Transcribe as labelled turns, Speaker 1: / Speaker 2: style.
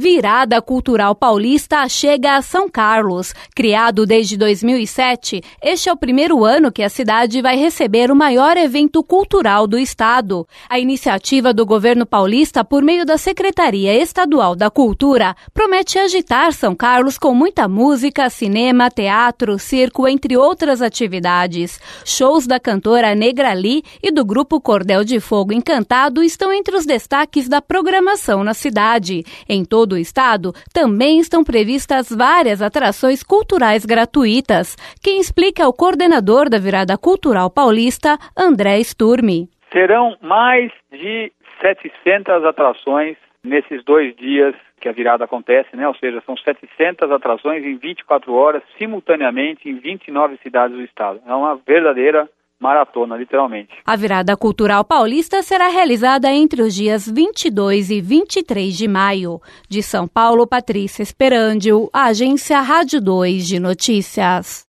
Speaker 1: Virada Cultural Paulista chega a São Carlos. Criado desde 2007, este é o primeiro ano que a cidade vai receber o maior evento cultural do estado. A iniciativa do governo paulista, por meio da Secretaria Estadual da Cultura, promete agitar São Carlos com muita música, cinema, teatro, circo, entre outras atividades. Shows da cantora Negra Lee e do grupo Cordel de Fogo Encantado estão entre os destaques da programação na cidade. Em todo o estado, também estão previstas várias atrações culturais gratuitas. Quem explica é o coordenador da Virada Cultural Paulista, André Sturmi.
Speaker 2: Serão mais de 700 atrações nesses 2 dias que a virada acontece, né? Ou seja, são 700 atrações em 24 horas, simultaneamente, em 29 cidades do estado. É uma verdadeira maratona, literalmente.
Speaker 1: A Virada Cultural Paulista será realizada entre os dias 22 e 23 de maio. De São Paulo, Patrícia Esperandio, Agência Rádio 2 de Notícias.